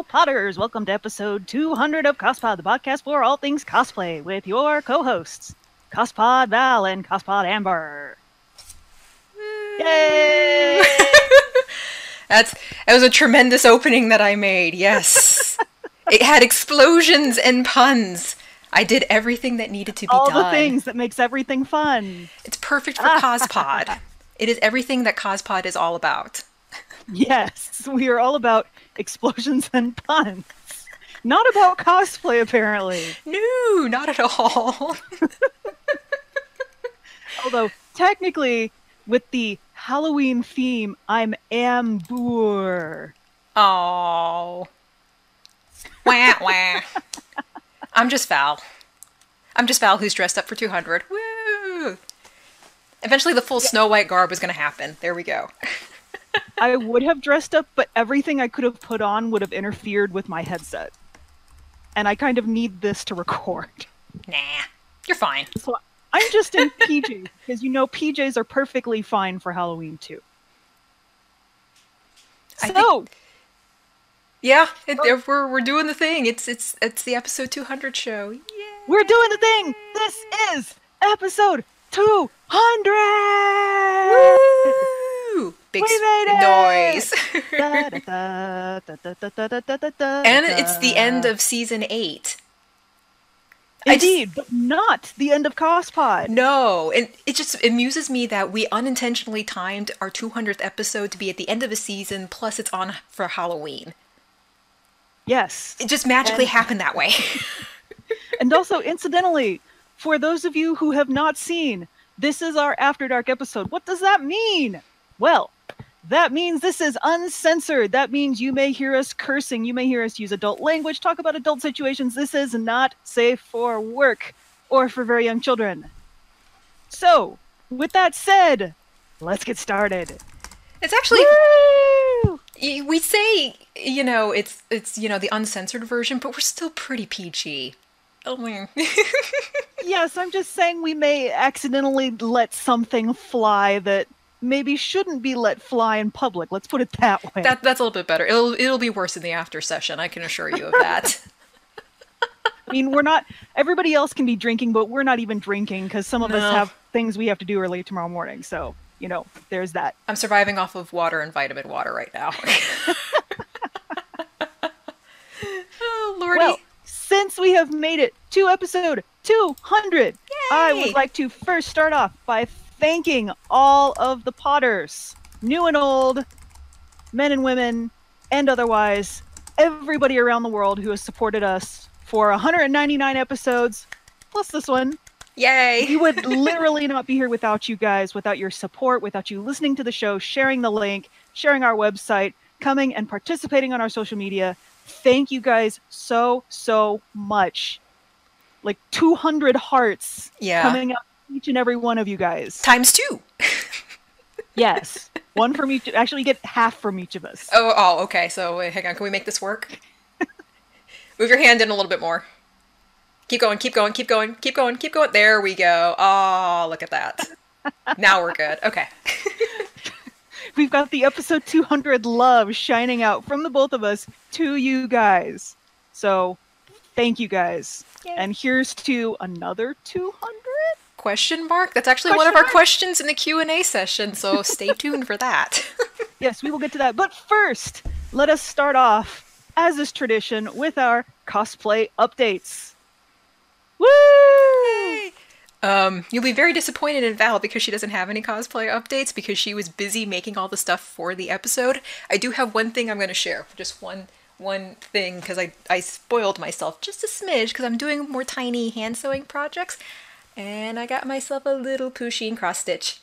Potters! Welcome to episode 200 of Cospod, the podcast for all things cosplay, with your co-hosts, Cospod Val and Cospod Amber. Yay! That was a tremendous opening that I made, yes. It had explosions and puns. I did everything that needed to be done. All the things that makes everything fun. It's perfect for Cospod. It is everything that Cospod is all about. Yes, we are all about explosions and puns. Not about cosplay, apparently. No, not at all. Although, technically, with the Halloween theme, I'm Amber. Oh. Wah, wah. I'm just Val. I'm just Val who's dressed up for 200. Woo! Eventually the full Snow White garb is going to happen. There we go. I would have dressed up, but everything I could have put on would have interfered with my headset. And I kind of need this to record. Nah, you're fine. So I'm just in PJs, because you know PJs are perfectly fine for Halloween too. Yeah, we're doing the thing. It's the episode 200 show. Yay! We're doing the thing! This is episode 200! Woo! Big We made noise. it! And it's the end of season 8. Indeed, but not the end of Cospod. No, and it just amuses me that we unintentionally timed our 200th episode to be at the end of a season, plus it's on for Halloween. Yes. It just magically happened that way. And also, incidentally, for those of you who have not seen, this is our After Dark episode. What does that mean? Well, that means this is uncensored. That means you may hear us cursing. You may hear us use adult language, talk about adult situations. This is not safe for work or for very young children. So, with that said, let's get started. It's actually... Woo! We say, it's the uncensored version, but we're still pretty PG. Oh, man. Yes, I'm just saying we may accidentally let something fly that maybe shouldn't be let fly in public. Let's put it that way. That's a little bit better. It'll be worse in the after session, I can assure you of that. I mean, everybody else can be drinking, but we're not even drinking because some of us have things we have to do early tomorrow morning. So, there's that. I'm surviving off of water and vitamin water right now. Oh, Lordy. Well, since we have made it to episode 200, Yay! I would like to first start off by thanking all of the Potters, new and old, men and women, and otherwise, everybody around the world who has supported us for 199 episodes, plus this one. Yay! We would literally not be here without you guys, without your support, without you listening to the show, sharing the link, sharing our website, coming and participating on our social media. Thank you guys so much. Like 200 hearts coming up each and every one of you guys. Times 2. Yes. One from each. Actually, you get half from each of us. Oh, okay. So, wait, hang on. Can we make this work? Move your hand in a little bit more. Keep going, keep going, keep going, keep going, keep going. There we go. Oh, look at that. Now we're good. Okay. We've got the episode 200 love shining out from the both of us to you guys. So, thank you guys. Yay. And here's to another 200? Question mark? That's actually one of our questions in the Q&A session, so stay tuned for that. Yes, we will get to that. But first, let us start off, as is tradition, with our cosplay updates. Woo! Yay! You'll be very disappointed in Val because she doesn't have any cosplay updates because she was busy making all the stuff for the episode. I do have one thing I'm going to share. Just one thing, because I spoiled myself just a smidge because I'm doing more tiny hand sewing projects. And I got myself a little Pusheen cross stitch.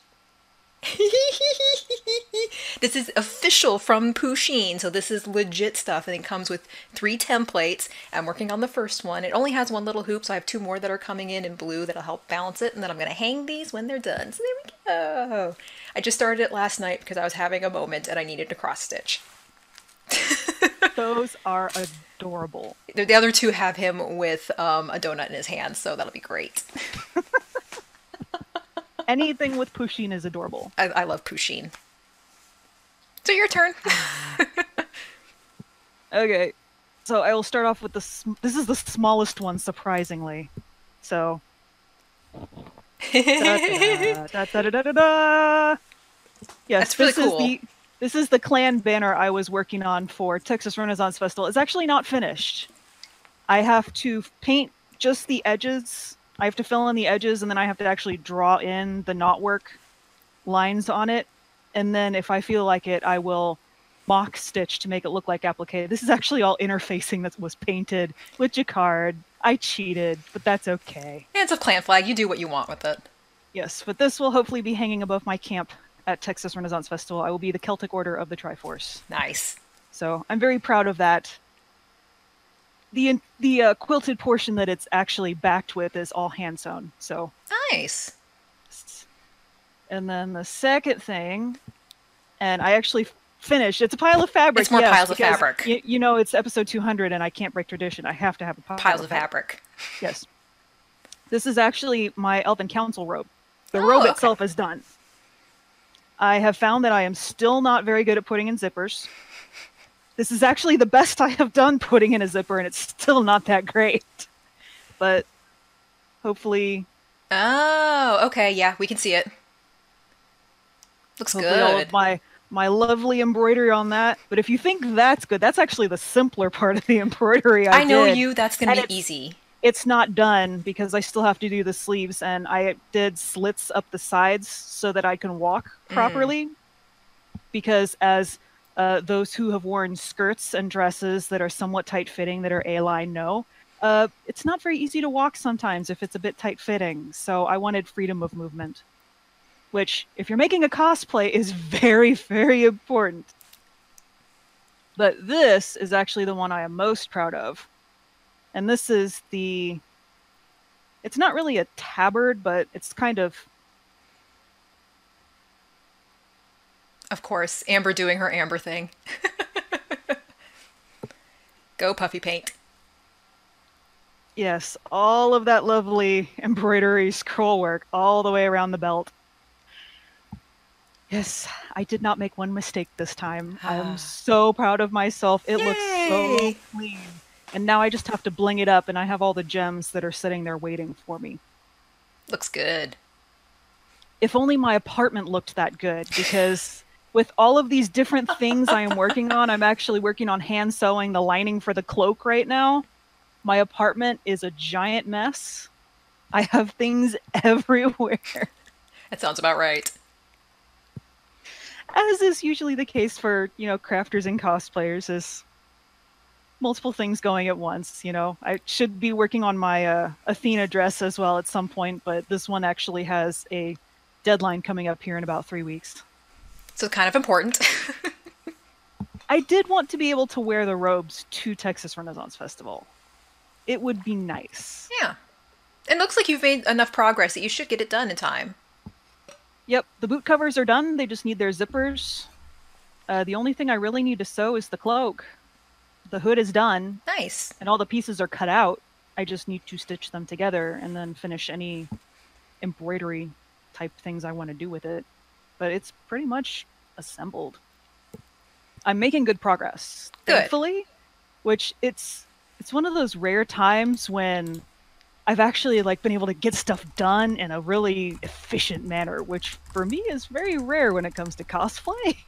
This is official from Pusheen, so this is legit stuff, and it comes with 3 templates. I'm working on the first one. It only has one little hoop, so I have 2 more that are coming in blue that'll help balance it, and then I'm going to hang these when they're done. So there we go. I just started it last night because I was having a moment and I needed to cross stitch. Those are adorable. The other 2 have him with a donut in his hand, so that'll be great. Anything with Pusheen is adorable. I love Pusheen. So your turn. Okay. So I will start off with this is the smallest one, surprisingly. So. Da, da, da, da, da, da, da, da. Yes, That's really cool. This is the clan banner I was working on for Texas Renaissance Festival. It's actually not finished. I have to paint just the edges. I have to fill in the edges, and then I have to actually draw in the knotwork lines on it. And then if I feel like it, I will mock stitch to make it look like applique. This is actually all interfacing that was painted with jacquard. I cheated, but that's okay. Yeah, it's a clan flag. You do what you want with it. Yes, but this will hopefully be hanging above my camp at Texas Renaissance Festival. I will be the Celtic Order of the Triforce. Nice. So I'm very proud of that. The quilted portion that it's actually backed with is all hand sewn. So nice. And then the second thing, and I actually finished. It's a pile of fabric. It's more piles of fabric. You know, it's episode 200, and I can't break tradition. I have to have a piles of fabric. Yes. This is actually my Elven Council robe. The robe itself is done. I have found that I am still not very good at putting in zippers. This is actually the best I have done putting in a zipper, and it's still not that great. But hopefully... Oh, okay, yeah, we can see it. Looks good. All of my lovely embroidery on that. But if you think that's good, that's actually the simpler part of the embroidery I know did. you, that's going to be easy. It's not done because I still have to do the sleeves, and I did slits up the sides so that I can walk properly. Because as those who have worn skirts and dresses that are somewhat tight-fitting, that are A-line know, it's not very easy to walk sometimes if it's a bit tight-fitting. So I wanted freedom of movement, which, if you're making a cosplay, is very, very important. But this is actually the one I am most proud of. And this is it's not really a tabard, but it's kind of... Of course, Amber doing her Amber thing. Go puffy paint. Yes, all of that lovely embroidery scroll work all the way around the belt. Yes, I did not make one mistake this time. I am so proud of myself. It looks so clean. And now I just have to bling it up, and I have all the gems that are sitting there waiting for me. Looks good. If only my apartment looked that good, because with all of these different things I am working on, I'm actually working on hand sewing the lining for the cloak right now. My apartment is a giant mess. I have things everywhere. That sounds about right. As is usually the case for, crafters and cosplayers, is multiple things going at once. I should be working on my Athena dress as well at some point, but this one actually has a deadline coming up here in about 3 weeks. So kind of important. I did want to be able to wear the robes to Texas Renaissance Festival. It would be nice. Yeah. It looks like you've made enough progress that you should get it done in time. Yep, the boot covers are done. They just need their zippers. The only thing I really need to sew is the cloak. The hood is done. Nice. And all the pieces are cut out. I just need to stitch them together and then finish any embroidery type things I want to do with it. But it's pretty much assembled. I'm making good progress. Good. Thankfully, which it's one of those rare times when I've actually been able to get stuff done in a really efficient manner, which for me is very rare when it comes to cosplay.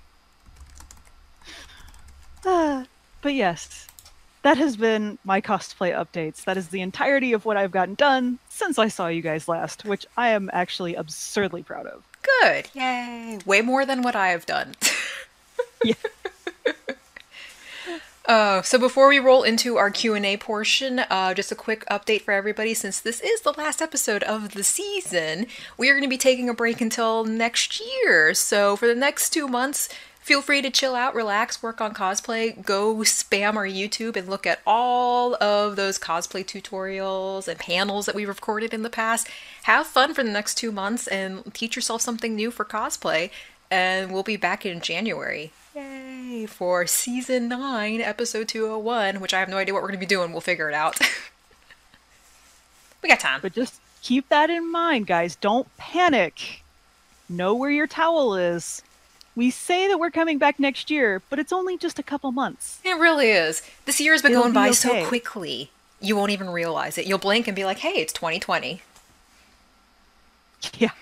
But yes, that has been my cosplay updates. That is the entirety of what I've gotten done since I saw you guys last, which I am actually absurdly proud of. Good. Yay. Way more than what I have done. Yeah. So before we roll into our Q&A portion, just a quick update for everybody. Since this is the last episode of the season, we are going to be taking a break until next year. So for the next 2 months, feel free to chill out, relax, work on cosplay, go spam our YouTube and look at all of those cosplay tutorials and panels that we've recorded in the past. Have fun for the next 2 months and teach yourself something new for cosplay. And we'll be back in January. Yay! For Season 9, Episode 201, which I have no idea what we're going to be doing. We'll figure it out. We got time. But just keep that in mind, guys. Don't panic. Know where your towel is. We say that we're coming back next year, but it's only just a couple months. It really is. This year has been It'll going be by okay. so quickly. You won't even realize it. You'll blink and be like, hey, it's 2020. Yeah.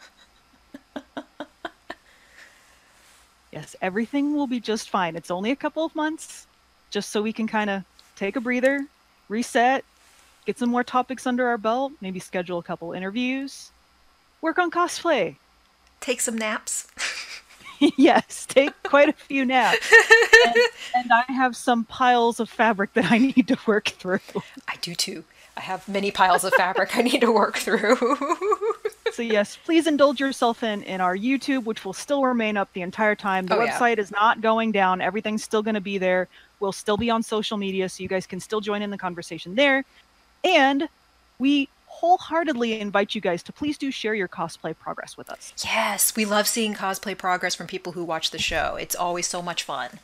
Yes, everything will be just fine. It's only a couple of months, just so we can kind of take a breather, reset, get some more topics under our belt, maybe schedule a couple interviews, work on cosplay. Take some naps. Yes, take quite a few naps. And I have some piles of fabric that I need to work through. I do too. I have many piles of fabric I need to work through. So yes, please indulge yourself in our YouTube, which will still remain up the entire time. The website is not going down. Everything's still going to be there. We'll still be on social media, so you guys can still join in the conversation there. And we wholeheartedly invite you guys to please do share your cosplay progress with us. Yes, we love seeing cosplay progress from people who watch the show. It's always so much fun.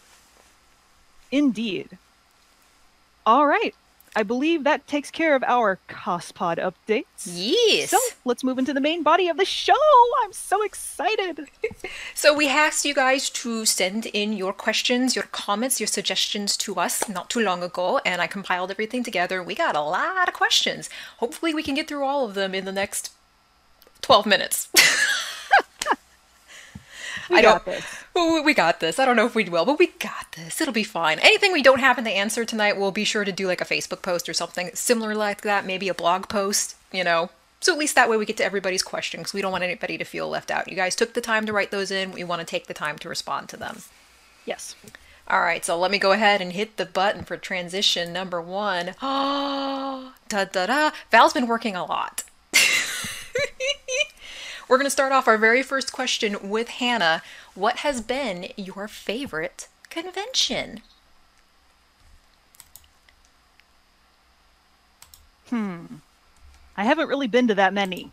Indeed. All right. I believe that takes care of our COSPod updates. Yes. So let's move into the main body of the show. I'm so excited. So we asked you guys to send in your questions, your comments, your suggestions to us not too long ago, and I compiled everything together. We got a lot of questions. Hopefully we can get through all of them in the next 12 minutes. We got this. We got this. I don't know if we will, but we got this. It'll be fine. Anything we don't happen to answer tonight, we'll be sure to do like a Facebook post or something similar like that, maybe a blog post, you know. So at least that way we get to everybody's questions. We don't want anybody to feel left out. You guys took the time to write those in. We want to take the time to respond to them. Yes. All right, so let me go ahead and hit the button for transition number 1. Oh, da-da-da. Val's been working a lot. We're going to start off our very first question with Hannah. What has been your favorite convention? I haven't really been to that many.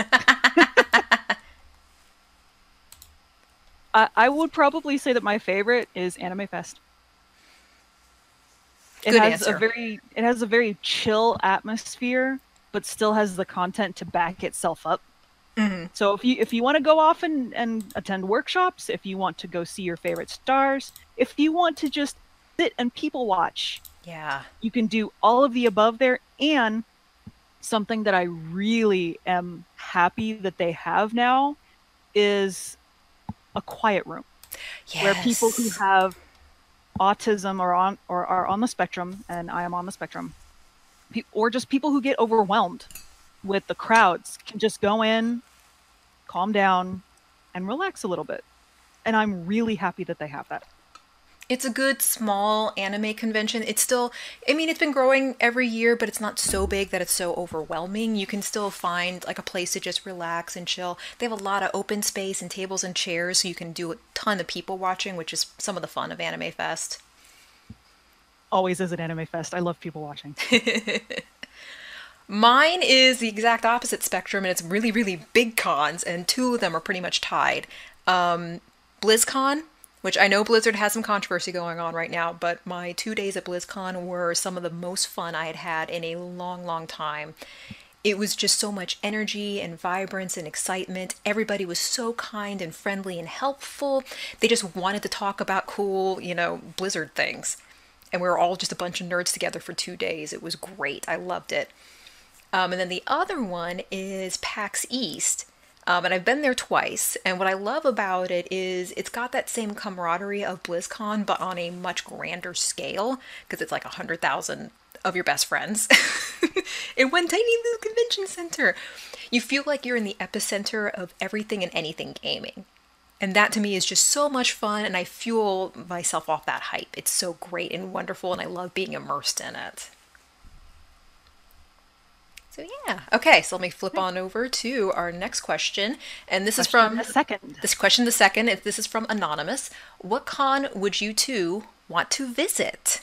I would probably say that my favorite is Anime Fest. It has a very chill atmosphere, but still has the content to back itself up. Mm-hmm. So if you want to go off and attend workshops, if you want to go see your favorite stars, if you want to just sit and people watch, you can do all of the above there. And something that I really am happy that they have now is a quiet room. Yes. Where people who have autism or are on the spectrum, and I am on the spectrum, or just people who get overwhelmed with the crowds can just go in, calm down, and relax a little bit. And I'm really happy that they have that. It's a good small anime convention. It's still, I mean, it's been growing every year, but it's not so big that it's so overwhelming. You can still find like a place to just relax and chill. They have a lot of open space and tables and chairs, so you can do a ton of people watching, which is some of the fun of Anime Fest. Always is an Anime Fest. I love people watching. Mine is the exact opposite spectrum, and it's really, really big cons, and 2 of them are pretty much tied. BlizzCon, which I know Blizzard has some controversy going on right now, but my 2 days at BlizzCon were some of the most fun I had had in a long, long time. It was just so much energy and vibrance and excitement. Everybody was so kind and friendly and helpful. They just wanted to talk about cool, Blizzard things. And we were all just a bunch of nerds together for 2 days. It was great. I loved it. And then the other one is PAX East. And I've been there twice. And what I love about it is it's got that same camaraderie of BlizzCon, but on a much grander scale, because it's like 100,000 of your best friends in one tiny little convention center. You feel like you're in the epicenter of everything and anything gaming. And that to me is just so much fun, and I fuel myself off that hype. It's so great and wonderful, and I love being immersed in it. So yeah. Okay, so let me flip on over to our next question. And this is from the second. This question the second. This is from Anonymous. What con would you two want to visit?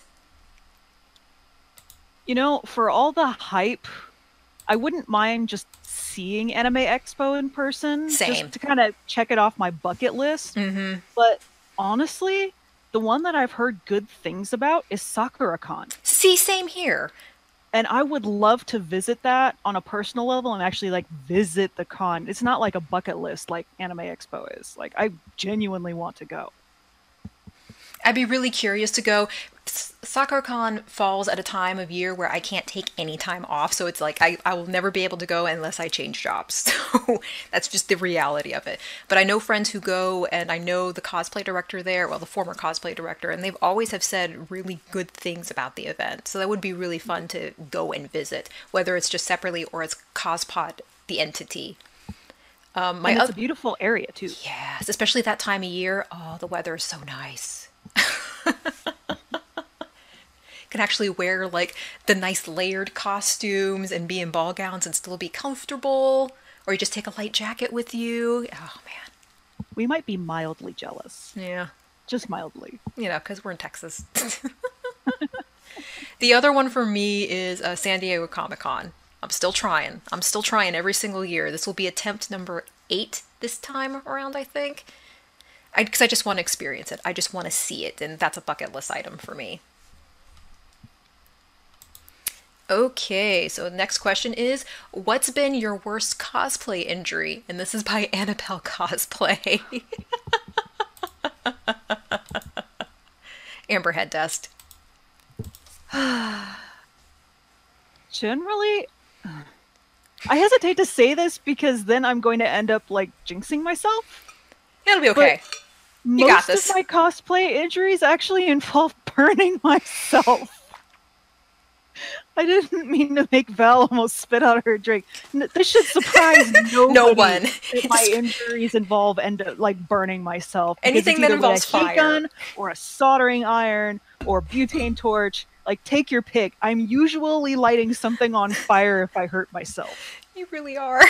For all the hype, I wouldn't mind just seeing Anime Expo in person. Same. Just to kind of check it off my bucket list. Mm-hmm. But honestly, the one that I've heard good things about is SakuraCon. See, same here. And I would love to visit that on a personal level and actually like visit the con. It's not like a bucket list like Anime Expo is. Like I genuinely want to go. I'd be really curious to go. SakuraCon falls at a time of year where I can't take any time off, so it's like I will never be able to go unless I change jobs. So that's just the reality of it. But I know friends who go, and I know the cosplay director there, well, the former cosplay director, and they've always have said really good things about the event. So that would be really fun to go and visit, whether it's just separately or it's Cospod, the entity. And it's a beautiful area too. Yes, especially that time of year. Oh, the weather is so nice. Can actually wear like the nice layered costumes and be in ball gowns and still be comfortable, or you just take a light jacket with you. Oh man. We might be mildly jealous. Yeah. Just mildly. You know, because we're in Texas. The other one for me is San Diego Comic-Con. I'm still trying. I'm still trying every single year. This will be attempt number 8 this time around, I think. Because I just want to experience it. I just want to see it, and that's a bucket list item for me. Okay, so the next question is, what's been your worst cosplay injury? And this is by Annabelle Cosplay. Amber Head Dust. Generally, I hesitate to say this because then I'm going to end up like jinxing myself. It'll be okay. You got this. Most of my cosplay injuries actually involve burning myself. I didn't mean to make Val almost spit out her drink. This should surprise nobody. No one. My injuries involve like burning myself. Anything that involves fire, heat gun or a soldering iron or butane torch. Like, take your pick. I'm usually lighting something on fire if I hurt myself. You really are.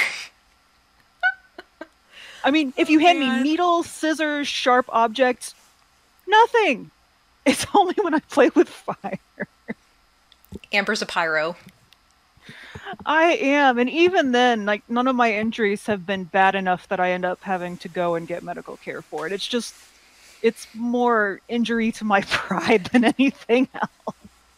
I mean, if you hand me needles, scissors, sharp objects, nothing. It's only when I play with fire. Amber's a pyro. I am, and even then, like, none of my injuries have been bad enough that I end up having to go and get medical care for it. It's more injury to my pride than anything else.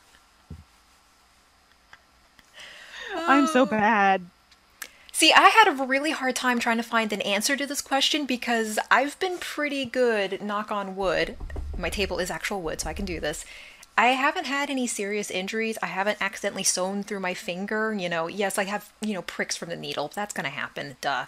I'm so bad. See, I had a really hard time trying to find an answer to this question because I've been pretty good, knock on wood. My table is actual wood, so I can do this. I haven't had any serious injuries. I haven't accidentally sewn through my finger. You know, yes, I have, pricks from the needle. That's going to happen. Duh.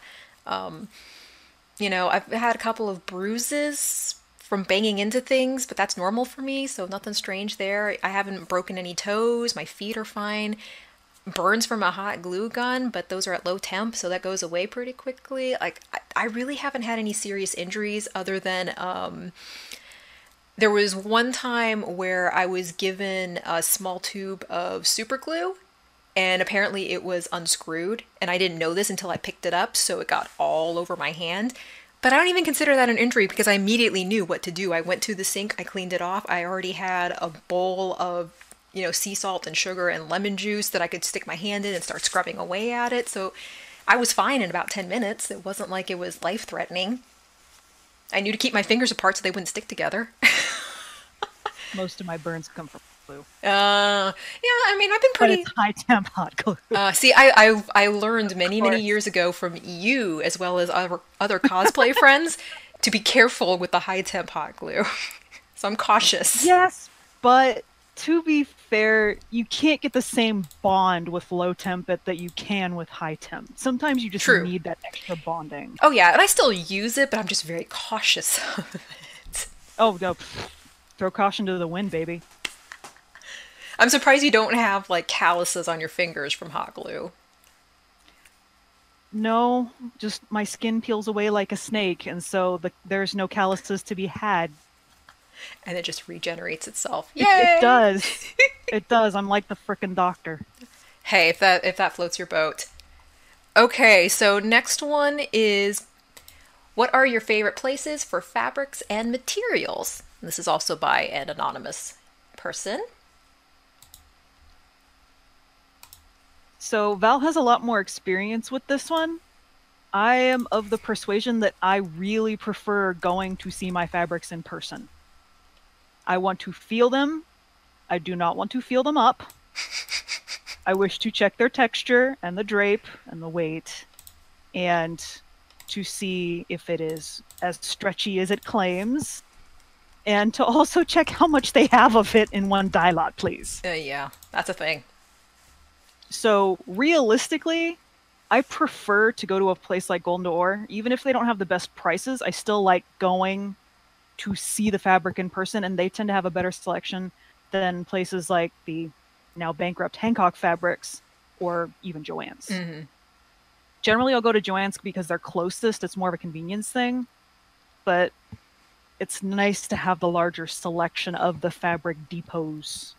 I've had a couple of bruises from banging into things, but that's normal for me, so nothing strange there. I haven't broken any toes. My feet are fine. Burns from a hot glue gun, but those are at low temp, so that goes away pretty quickly. Like, I really haven't had any serious injuries other than, there was one time where I was given a small tube of super glue, and apparently it was unscrewed, and I didn't know this until I picked it up, so it got all over my hand. But I don't even consider that an injury because I immediately knew what to do. I went to the sink, I cleaned it off, I already had a bowl of sea salt and sugar and lemon juice that I could stick my hand in and start scrubbing away at it. So I was fine in about 10 minutes. It wasn't like it was life-threatening. I knew to keep my fingers apart so they wouldn't stick together. Most of my burns come from glue. Yeah, I mean, I've been pretty... But it's high temp hot glue. See, I learned many years ago from you, as well as other cosplay friends, to be careful with the high temp hot glue. So I'm cautious. Yes, but to be fair, you can't get the same bond with low temp that you can with high temp. Sometimes you just need that extra bonding. Oh yeah, and I still use it, but I'm just very cautious of it. Oh no, throw caution to the wind, baby. I'm surprised you don't have like calluses on your fingers from hot glue. No, just my skin peels away like a snake, and so there's no calluses to be had. And it just regenerates itself. Yay! It does. It does. I'm like the frickin' doctor. Hey, if that floats your boat. Okay, so next one is, what are your favorite places for fabrics and materials? And this is also by an anonymous person. So Val has a lot more experience with this one. I am of the persuasion that I really prefer going to see my fabrics in person. I want to feel them. I do not want to feel them up. I wish to check their texture and the drape and the weight, and to see if it is as stretchy as it claims, and to also check how much they have of it in one dye lot, please. Yeah, that's a thing. So realistically, I prefer to go to a place like Golden Door. Even if they don't have the best prices, I still like going to see the fabric in person, and they tend to have a better selection than places like the now bankrupt Hancock Fabrics or even Joann's. Mm-hmm. Generally, I'll go to Joann's because they're closest. It's more of a convenience thing, but it's nice to have the larger selection of the fabric depots.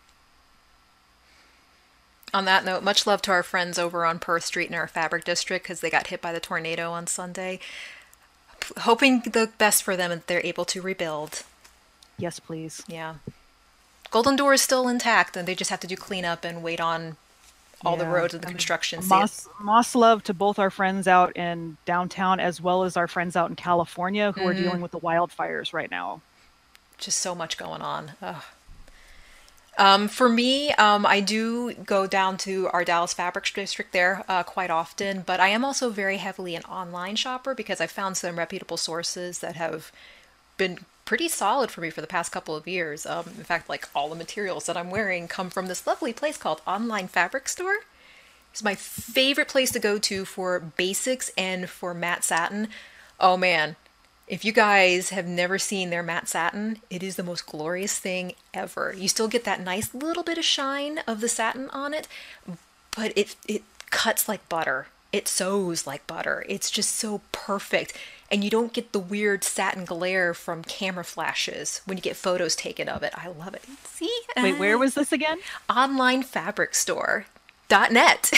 On that note, much love to our friends over on Perth Street in our fabric district because they got hit by the tornado on Sunday. Hoping the best for them and they're able to rebuild. Yes, please. Yeah. Golden Door is still intact and they just have to do cleanup and wait on all the roads and the construction. Moss love to both our friends out in downtown as well as our friends out in California who are dealing with the wildfires right now. Just so much going on. Ugh. For me, I do go down to our Dallas Fabric District there quite often, but I am also very heavily an online shopper because I found some reputable sources that have been pretty solid for me for the past couple of years. In fact, like all the materials that I'm wearing come from this lovely place called Online Fabric Store. It's my favorite place to go to for basics and for matte satin. Oh man. If you guys have never seen their matte satin, it is the most glorious thing ever. You still get that nice little bit of shine of the satin on it, but it cuts like butter. It sews like butter. It's just so perfect. And you don't get the weird satin glare from camera flashes when you get photos taken of it. I love it. See? Wait, where was this again? Onlinefabricstore.net.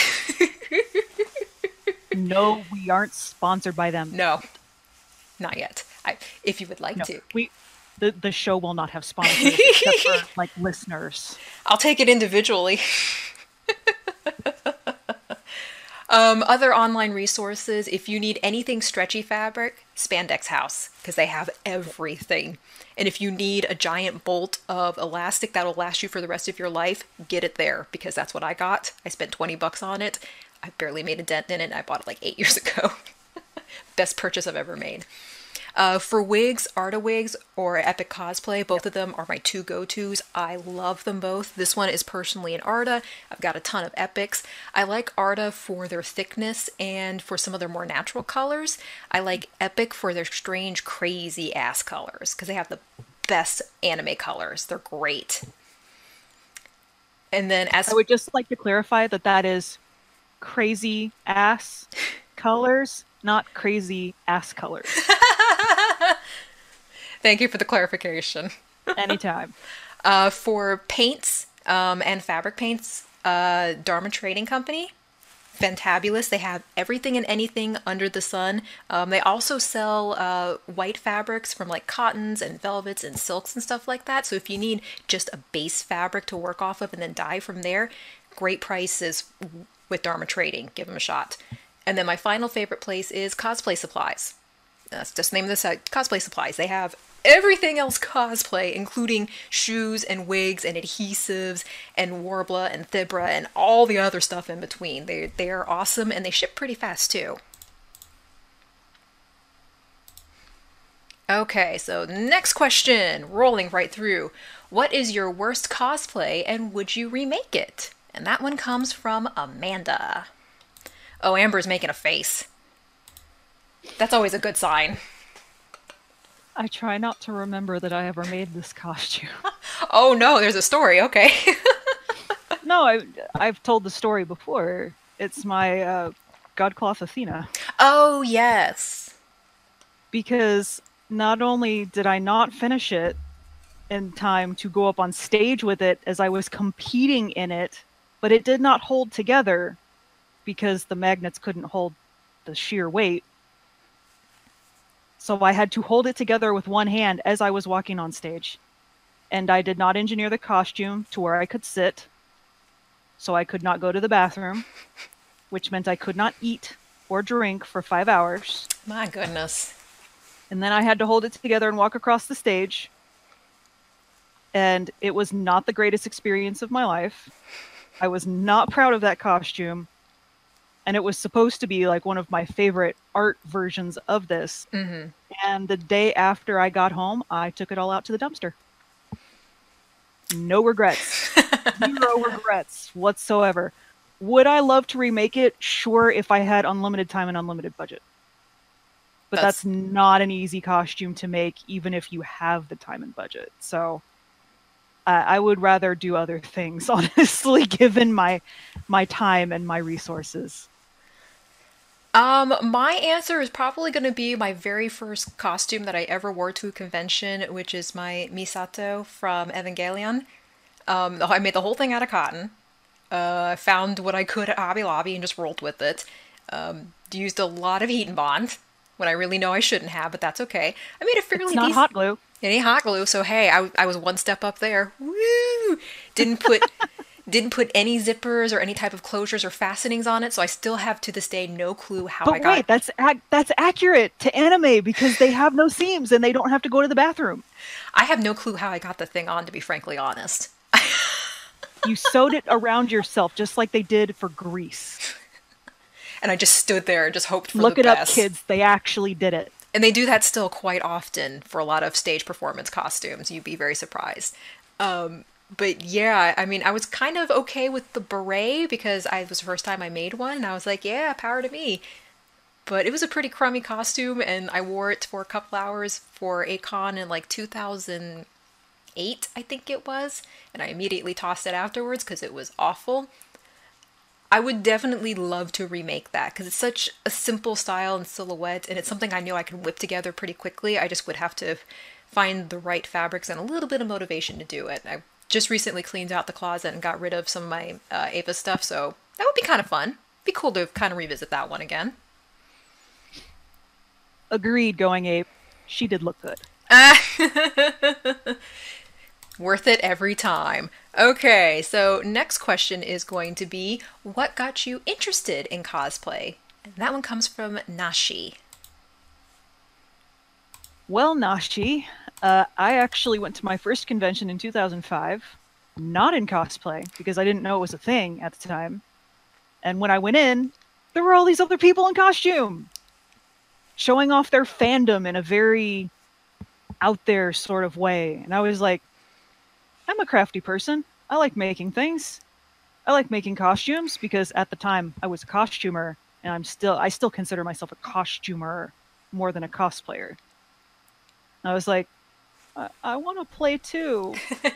No, we aren't sponsored by them. No. Not yet. If you would like to. The show will not have sponsors except for like listeners. I'll take it individually. Other online resources, if you need anything stretchy fabric, Spandex House, because they have everything. And if you need a giant bolt of elastic that'll last you for the rest of your life, get it there, because that's what I got. I spent $20 on it. I barely made a dent in it, and I bought it like 8 years ago. Best purchase I've ever made. For wigs, Arda Wigs or Epic Cosplay, both of them are my two go-tos. I love them both. This one is personally an Arda. I've got a ton of Epics. I like Arda for their thickness and for some of their more natural colors. I like Epic for their strange, crazy ass colors because they have the best anime colors. They're great. And then I would just like to clarify that is crazy ass colors, not crazy ass colors. Thank you for the clarification. Anytime. For paints and fabric paints, Dharma Trading Company, fantabulous. They have everything and anything under the sun. They also sell white fabrics from like cottons and velvets and silks and stuff like that. So if you need just a base fabric to work off of and then dye from there, great prices with Dharma Trading. Give them a shot. And then my final favorite place is Cosplay Supplies. That's just the name of the site, Cosplay Supplies. They have everything else cosplay, including shoes and wigs and adhesives and Warbler and Thibra and all the other stuff in between. They are awesome and they ship pretty fast too. Okay, so next question, rolling right through. What is your worst cosplay and would you remake it? And that one comes from Amanda. Oh, Amber's making a face. That's always a good sign. I try not to remember that I ever made this costume. Oh no, there's a story. Okay. No, I've told the story before. It's my Godcloth Athena. Oh, yes. Because not only did I not finish it in time to go up on stage with it as I was competing in it, but it did not hold together because the magnets couldn't hold the sheer weight. So I had to hold it together with one hand as I was walking on stage. And I did not engineer the costume to where I could sit. So I could not go to the bathroom, which meant I could not eat or drink for 5 hours. My goodness. And then I had to hold it together and walk across the stage. And it was not the greatest experience of my life. I was not proud of that costume. And it was supposed to be like one of my favorite art versions of this. Mm-hmm. And the day after I got home, I took it all out to the dumpster. No regrets. Zero regrets whatsoever. Would I love to remake it? Sure, if I had unlimited time and unlimited budget. But that's not an easy costume to make, even if you have the time and budget. So I would rather do other things, honestly, given my time and my resources. My answer is probably going to be my very first costume that I ever wore to a convention, which is my Misato from Evangelion. I made the whole thing out of cotton. Found what I could at Hobby Lobby and just rolled with it. Used a lot of heat and bond when I really know I shouldn't have, but that's okay. I made a fairly It's not hot glue. It ain't hot glue, so hey, I was one step up there. Woo! Didn't put any zippers or any type of closures or fastenings on it, so I still have to this day no clue how I got. But wait, that's accurate to anime because they have no seams and they don't have to go to the bathroom. I have no clue how I got the thing on, to be frankly honest. You sewed it around yourself just like they did for Grease. And I just stood there and just hoped for Look the it best. up, kids. They actually did it. And they do that still quite often for a lot of stage performance costumes. You'd be very surprised. But yeah, I mean, I was kind of okay with the beret because it was the first time I made one. And I was like, yeah, power to me. But it was a pretty crummy costume. And I wore it for a couple hours for A-Kon in like 2008, I think it was. And I immediately tossed it afterwards because it was awful. I would definitely love to remake that because it's such a simple style and silhouette, and it's something I know I can whip together pretty quickly. I just would have to find the right fabrics and a little bit of motivation to do it. I just recently cleaned out the closet and got rid of some of my Ava stuff, so that would be kind of fun. Be cool to kind of revisit that one again. Agreed, Going Ape. She did look good. Worth it every time. Okay, so next question is going to be, what got you interested in cosplay? And that one comes from Nashi. Well, Nashi, I actually went to my first convention in 2005, not in cosplay, because I didn't know it was a thing at the time. And when I went in, there were all these other people in costume, showing off their fandom in a very out there sort of way. And I was like, I'm a crafty person. I like making things. I like making costumes because at the time I was a costumer and I still consider myself a costumer more than a cosplayer. And I was like, I want to play too.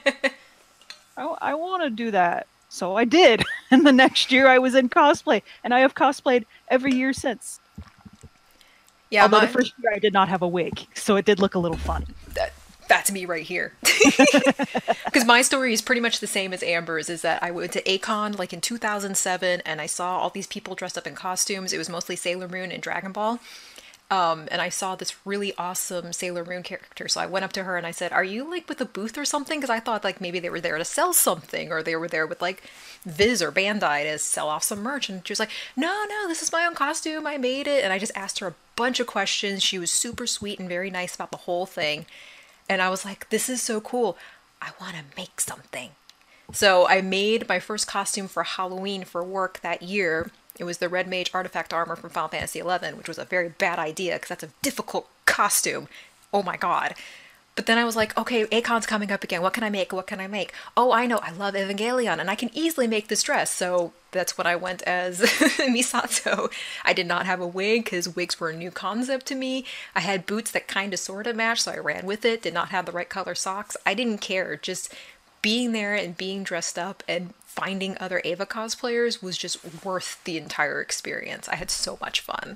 I want to do that. So I did. And the next year I was in cosplay and I have cosplayed every year since. Yeah, although the first year I did not have a wig, so it did look a little funny. That's me right here. Because my story is pretty much the same as Amber's, is that I went to A-Kon like in 2007 and I saw all these people dressed up in costumes. It was mostly Sailor Moon and Dragon Ball. And I saw this really awesome Sailor Moon character. So I went up to her and I said, are you like with a booth or something? Because I thought like maybe they were there to sell something or they were there with like Viz or Bandai to sell off some merch. And she was like, no, this is my own costume. I made it. And I just asked her a bunch of questions. She was super sweet and very nice about the whole thing. And I was like, this is so cool. I want to make something. So I made my first costume for Halloween for work that year. It was the Red Mage Artifact Armor from Final Fantasy XI, which was a very bad idea because that's a difficult costume. Oh my god. But then I was like, okay, A-Kon's coming up again. What can I make? Oh, I know. I love Evangelion, and I can easily make this dress. So that's when I went as Misato. I did not have a wig because wigs were a new concept to me. I had boots that kind of sort of matched, so I ran with it. Did not have the right color socks. I didn't care. Just being there and being dressed up and finding other Ava cosplayers was just worth the entire experience. I had so much fun.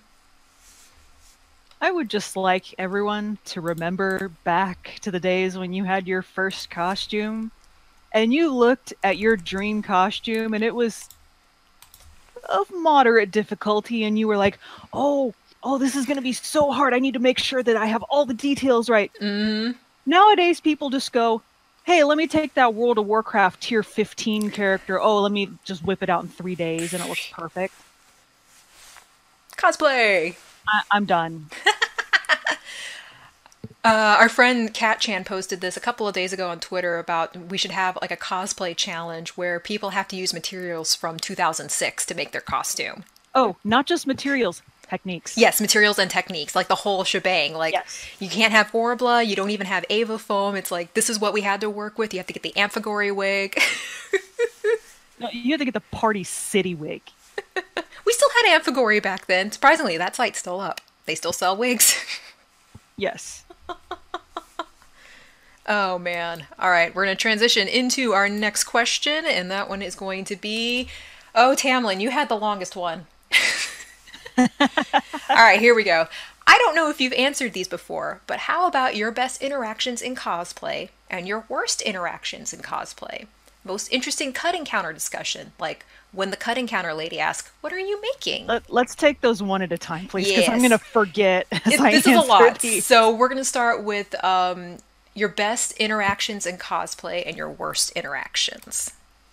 I would just like everyone to remember back to the days when you had your first costume and you looked at your dream costume and it was of moderate difficulty and you were like, oh, this is going to be so hard. I need to make sure that I have all the details right. Nowadays, people just go, hey, let me take that World of Warcraft tier 15 character. Oh, let me just whip it out in 3 days and it looks perfect. Cosplay! I'm done. Our friend Kat Chan posted this a couple of days ago on Twitter about we should have like a cosplay challenge where people have to use materials from 2006 to make their costume. Oh, not just materials, techniques. Yes, materials and techniques, like the whole shebang. Like, Yes. you can't have Vorabla, you don't even have Ava foam. It's like, this is what we had to work with. You have to get the Amphigory wig. No, you have to get the Party City wig. We still had Amphigory back then. Surprisingly, that site's still up. They still sell wigs. Yes. Oh, man. All right, we're going to transition into our next question, and that one is going to be... Oh, Tamlin, you had the longest one. All right, here we go. I don't know if you've answered these before, but how about your best interactions in cosplay and your worst interactions in cosplay? Most interesting cut encounter discussion, like when the cut encounter lady asks, "What are you making?" Let's take those one at a time, please, because I'm Yes. going to forget as I This is a answer lot. these. So we're going to start with your best interactions in cosplay and your worst interactions.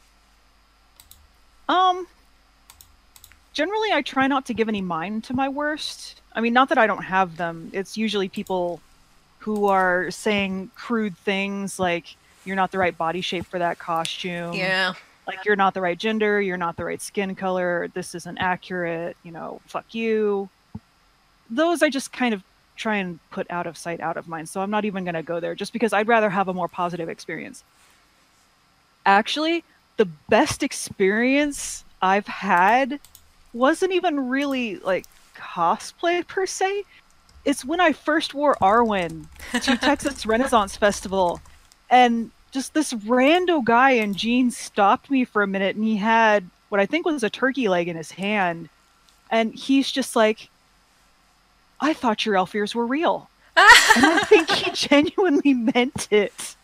Um, Generally, I try not to give any mind to my worst. I mean, not that I don't have them. It's usually people who are saying crude things like, you're not the right body shape for that costume. Yeah. Like, you're not the right gender, you're not the right skin color, this isn't accurate, fuck you. Those I just kind of try and put out of sight, out of mind. So I'm not even going to go there just because I'd rather have a more positive experience. Actually, the best experience I've had wasn't even really like cosplay per se. It's when I first wore Arwen to Texas Renaissance Festival, and just this rando guy in jeans stopped me for a minute, and he had what I think was a turkey leg in his hand, and he's just like, "I thought your elf ears were real," and I think he genuinely meant it.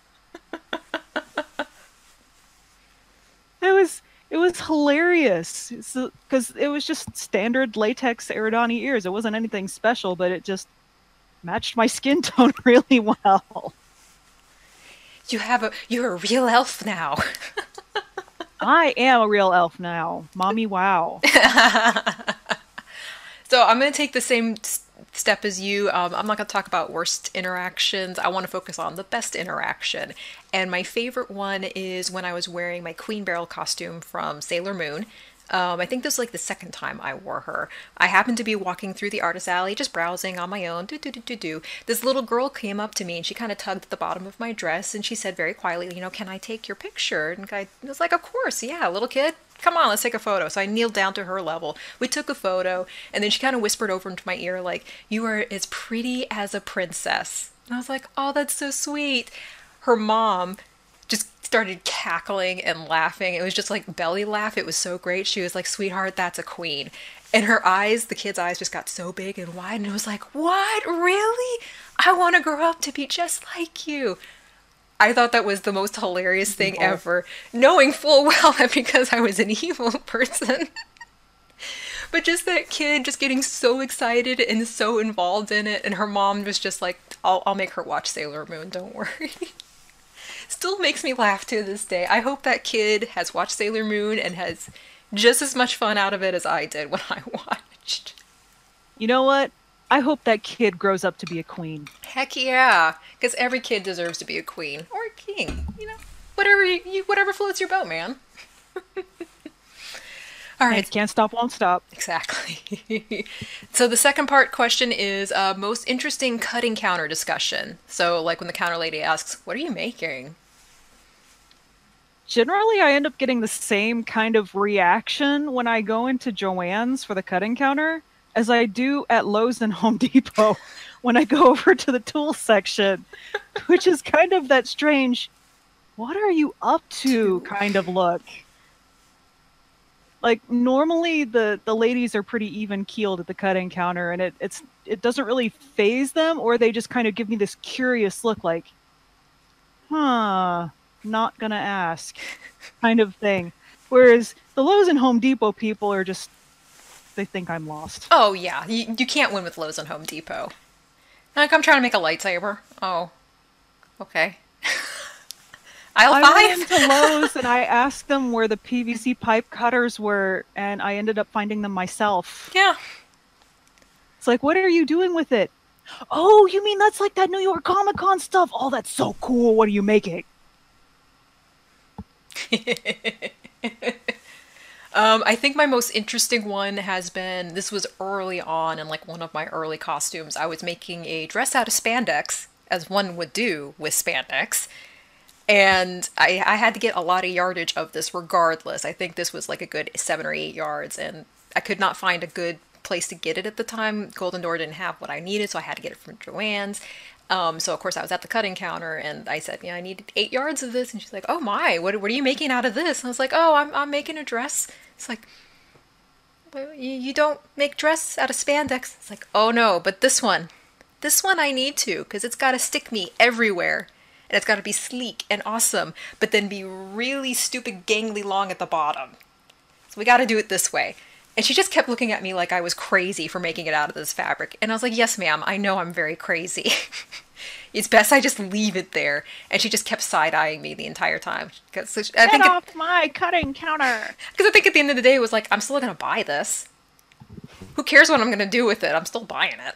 It was hilarious because it was just standard latex Eridani ears. It wasn't anything special, but it just matched my skin tone really well. You're a real elf now. I am a real elf now. Mommy wow. So I'm going to take the same step as you. I'm not going to talk about worst interactions. I want to focus on the best interaction. And my favorite one is when I was wearing my Queen Beryl costume from Sailor Moon. I think this was like the second time I wore her. I happened to be walking through the artist alley, just browsing on my own. This little girl came up to me and she kind of tugged at the bottom of my dress and she said very quietly, "Can I take your picture?" And I was like, "Of course, yeah, little kid. Come on, let's take a photo." So I kneeled down to her level. We took a photo, and then she kind of whispered over into my ear, like, "You are as pretty as a princess." And I was like, "Oh, that's so sweet." Her mom just started cackling and laughing. It was just like belly laugh. It was so great. She was like, "Sweetheart, that's a queen." And her eyes, the kid's eyes just got so big and wide, and it was like, "What? Really? I want to grow up to be just like you." I thought that was the most hilarious thing ever, knowing full well that because I was an evil person. But just that kid just getting so excited and so involved in it, and her mom was just like, I'll make her watch Sailor Moon, don't worry." Still makes me laugh to this day. I hope that kid has watched Sailor Moon and has just as much fun out of it as I did when I watched. You know what? I hope that kid grows up to be a queen. Heck yeah, because every kid deserves to be a queen or a king. Whatever floats your boat, man. All right. And can't stop, won't stop. Exactly. So the second part question is most interesting cut encounter discussion. So like when the counter lady asks, "What are you making?" Generally, I end up getting the same kind of reaction when I go into Joann's for the cut encounter as I do at Lowe's and Home Depot when I go over to the tool section, which is kind of that strange, "What are you up to?" kind of look. Like, normally the ladies are pretty even keeled at the cut encounter, and it doesn't really faze them, or they just kind of give me this curious look like, "Huh, not gonna ask," kind of thing. Whereas the Lowe's and Home Depot people are just, they think I'm lost. Oh yeah, you can't win with Lowe's and Home Depot. Like, I'm trying to make a lightsaber. Oh, okay. Aisle I 5? went into Lowe's and I asked them where the PVC pipe cutters were, and I ended up finding them myself. Yeah. It's like, "What are you doing with it?" Oh, you mean that's like that New York Comic Con stuff? Oh, that's so cool. What are you making? I think my most interesting one has been this was early on in like one of my early costumes. I was making a dress out of spandex, as one would do with spandex. And I had to get a lot of yardage of this regardless. I think this was like a good 7 or 8 yards, and I could not find a good place to get it at the time. Golden Door didn't have what I needed, so I had to get it from Joann's. So of course I was at the cutting counter and I said, I needed 8 yards of this, and she's like, "Oh my, what are you making out of this?" And I was like, "Oh, I'm making a dress." It's like, "Well, you don't make dress out of spandex." It's like, "Oh no, but this one I need to, because it's got to stick me everywhere." And it's got to be sleek and awesome, but then be really stupid gangly long at the bottom. So we got to do it this way. And she just kept looking at me like I was crazy for making it out of this fabric. And I was like, "Yes, ma'am, I know I'm very crazy. It's best I just leave it there." And she just kept side-eyeing me the entire time. Get off my cutting counter! Because I think at the end of the day, it was like, I'm still going to buy this. Who cares what I'm going to do with it? I'm still buying it.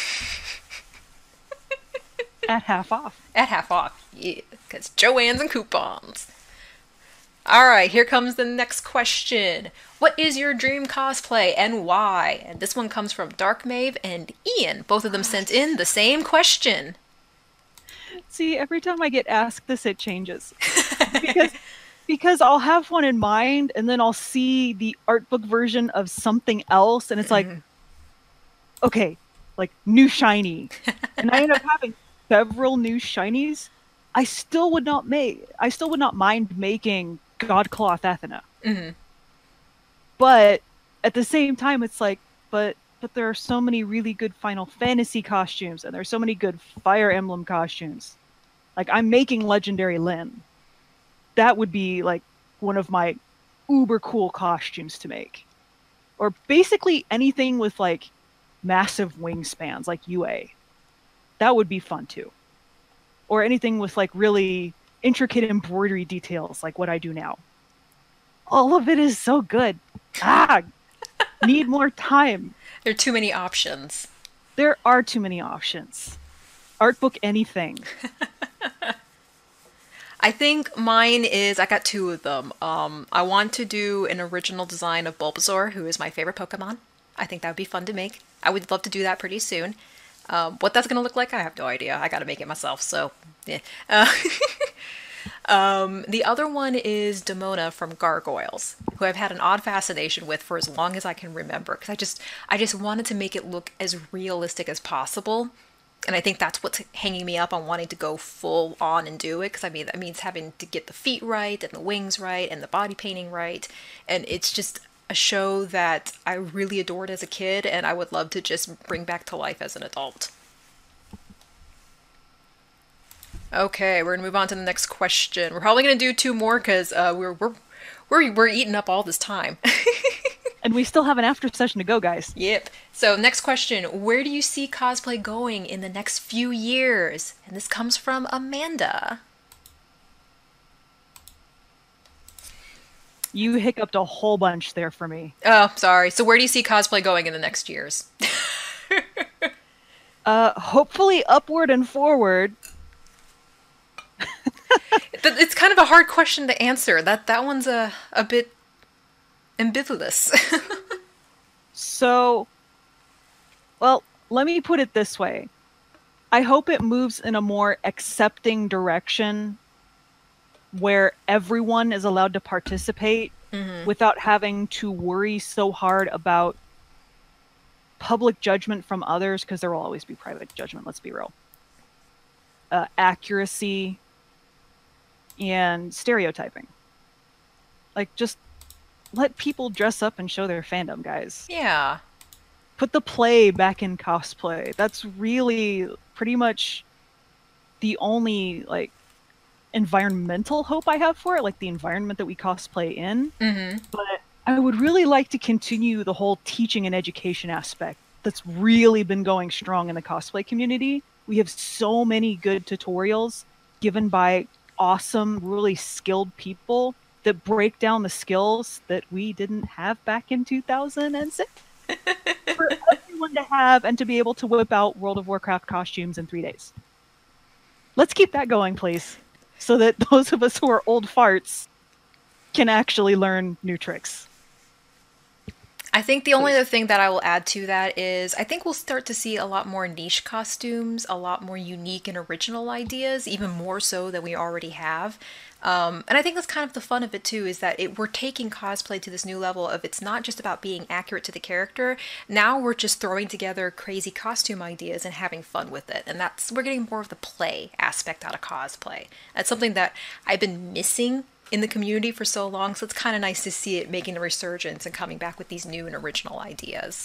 At half off. At half off, yeah. Because Joann's and coupons. Alright, here comes the next question. What is your dream cosplay and why? And this one comes from Dark Mave and Ian. Both of them sent in the same question. See, every time I get asked this, it changes. because I'll have one in mind, and then I'll see the art book version of something else, and it's like, okay, like new shiny. And I end up having several new shinies. I still would not mind making Godcloth Athena. But at the same time, it's like, but there are so many really good Final Fantasy costumes, and there's so many good Fire Emblem costumes. Like, I'm making Legendary Lyn. That would be like one of my uber cool costumes to make. Or basically anything with like massive wingspans, like UA. That would be fun too. Or anything with like really intricate embroidery details, like what I do now. All of it is so good. Need more time. There are too many options. There are too many options. Artbook anything. I think mine is, I got two of them. I want to do an original design of Bulbasaur, who is my favorite Pokemon. I think that would be fun to make. I would love to do that pretty soon. What that's going to look like, I have no idea. I got to make it myself, so yeah. The other one is Demona from Gargoyles, who I've had an odd fascination with for as long as I can remember, because I just wanted to make it look as realistic as possible. And I think that's what's hanging me up on wanting to go full on and do it, because I mean, that means having to get the feet right, and the wings right, and the body painting right. And it's just a show that I really adored as a kid, and I would love to just bring back to life as an adult. Okay, we're gonna move on to the next question. We're probably gonna do two more because we're eating up all this time. And we still have an after session to go, guys. Yep. So next question, where do you see cosplay going in the next few years? And this comes from Amanda. You hiccuped a whole bunch there for me. Oh, sorry. So where do you see cosplay going in the next years? Hopefully upward and forward. It's kind of a hard question to answer. That one's a bit ambivalent. So, well, let me put it this way. I hope it moves in a more accepting direction where everyone is allowed to participate without having to worry so hard about public judgment from others, because there will always be private judgment, let's be real. Accuracy and stereotyping. Like, just let people dress up and show their fandom, guys. Yeah. Put the play back in cosplay. That's really pretty much the only, like, environmental hope I have for it, like the environment that we cosplay in. But I would really like to continue the whole teaching and education aspect that's really been going strong in the cosplay community. We have so many good tutorials given by awesome, really skilled people that break down the skills that we didn't have back in 2006. For everyone to have and to be able to whip out World of Warcraft costumes in 3 days. Let's keep that going, please, so that those of us who are old farts can actually learn new tricks. I think the only other thing that I will add to that is I think we'll start to see a lot more niche costumes, a lot more unique and original ideas, even more so than we already have. And I think that's kind of the fun of it too, is that we're taking cosplay to this new level of it's not just about being accurate to the character. Now we're just throwing together crazy costume ideas and having fun with it. And we're getting more of the play aspect out of cosplay. That's something that I've been missing in the community for so long, so it's kind of nice to see it making a resurgence and coming back with these new and original ideas.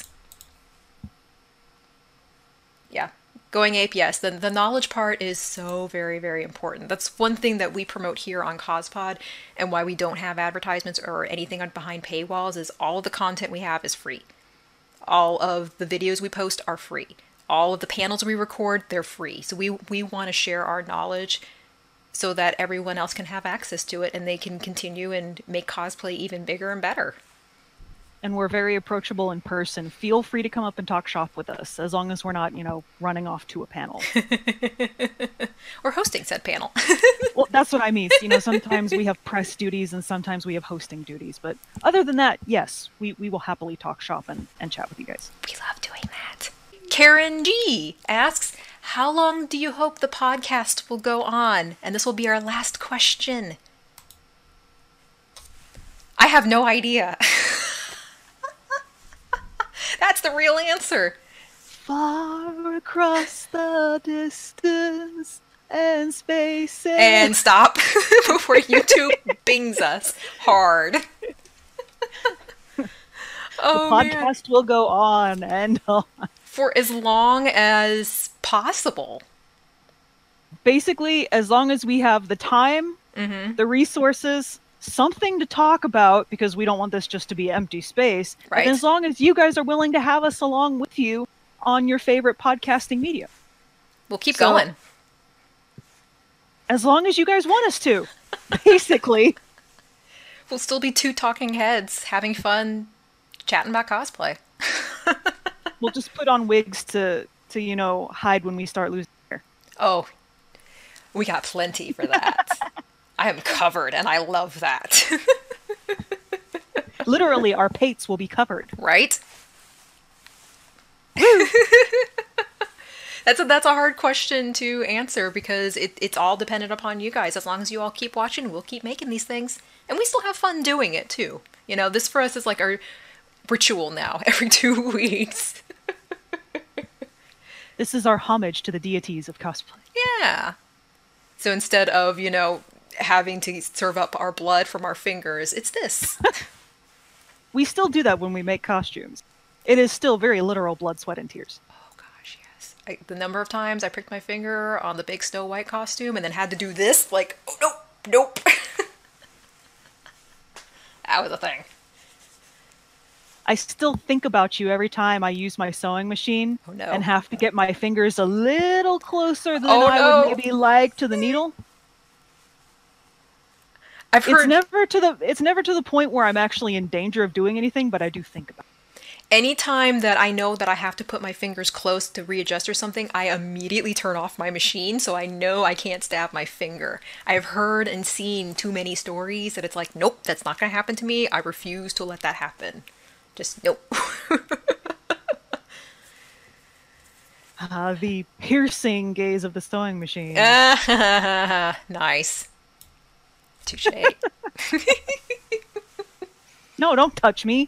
Yeah, going ape, yes. The knowledge part is so very, very important. That's one thing that we promote here on CosPod, and why we don't have advertisements or anything behind paywalls is all of the content we have is free. All of the videos we post are free. All of the panels we record, they're free. So we want to share our knowledge so that everyone else can have access to it and they can continue and make cosplay even bigger and better. And we're very approachable in person. Feel free to come up and talk shop with us, as long as we're not, running off to a panel. Or hosting said panel. Well, that's what I mean. Sometimes we have press duties and sometimes we have hosting duties. But other than that, yes, we will happily talk shop and chat with you guys. We love doing that. Karen G asks, how long do you hope the podcast will go on? And this will be our last question. I have no idea. That's the real answer. Far across the distance and space. And stop before YouTube bings us hard. Oh, the podcast will go on and on. For as long as possible. Basically, as long as we have the time, the resources, something to talk about, because we don't want this just to be empty space. Right. And as long as you guys are willing to have us along with you on your favorite podcasting media. We'll keep going. As long as you guys want us to, basically. We'll still be two talking heads having fun chatting about cosplay. We'll just put on wigs to hide when we start losing hair. Oh, we got plenty for that. I am covered, and I love that. Literally, our pates will be covered. Right? That's a hard question to answer, because it's all dependent upon you guys. As long as you all keep watching, we'll keep making these things. And we still have fun doing it, too. This for us is like our ritual now, every 2 weeks. This is our homage to the deities of cosplay. Yeah. So instead of, having to serve up our blood from our fingers, it's this. We still do that when we make costumes. It is still very literal blood, sweat, and tears. Oh gosh, yes. The number of times I pricked my finger on the big Snow White costume and then had to do this, like, oh, nope. That was a thing. I still think about you every time I use my sewing machine and have to get my fingers a little closer than I would maybe like to the needle. I've heard it's never to the point where I'm actually in danger of doing anything, but I do think about it. Anytime that I know that I have to put my fingers close to readjust or something, I immediately turn off my machine, so I know I can't stab my finger. I've heard and seen too many stories that it's like, nope, that's not going to happen to me. I refuse to let that happen. Just nope. The piercing gaze of the sewing machine. Nice. Touche. No, don't touch me.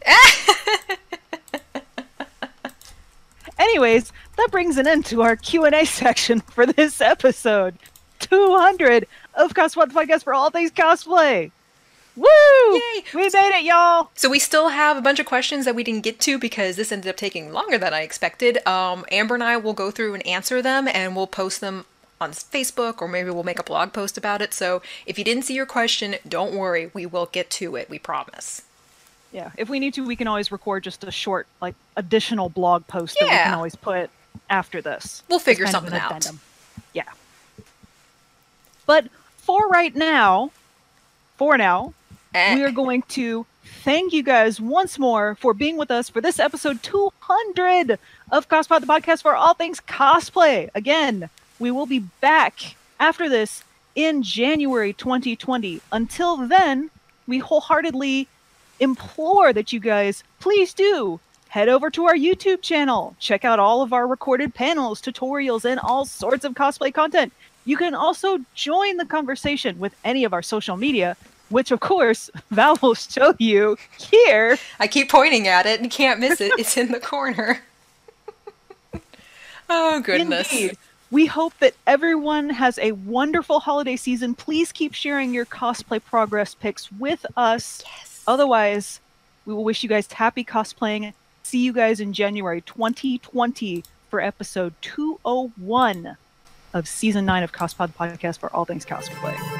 Anyways, that brings an end to our Q&A section for this episode. 200 of CosPod Podcast for all things cosplay. Woo! Yay! We made it, y'all! So we still have a bunch of questions that we didn't get to because this ended up taking longer than I expected. Amber and I will go through and answer them, and we'll post them on Facebook, or maybe we'll make a blog post about it. So if you didn't see your question, don't worry. We will get to it. We promise. Yeah, if we need to, we can always record just a short, additional blog post that we can always put after this. We'll figure something out. Addendum. Yeah. But for now, we are going to thank you guys once more for being with us for this episode 200 of Cospod, the podcast for all things cosplay. Again, we will be back after this in January 2020. Until then, we wholeheartedly implore that you guys please do head over to our YouTube channel. Check out all of our recorded panels, tutorials, and all sorts of cosplay content. You can also join the conversation with any of our social media, which, of course, Val will show you here. I keep pointing at it and can't miss it. It's in the corner. Oh, goodness. Indeed. We hope that everyone has a wonderful holiday season. Please keep sharing your cosplay progress pics with us. Yes. Otherwise, we will wish you guys happy cosplaying. See you guys in January 2020 for episode 201 of Season 9 of Cospod Podcast for all things cosplay.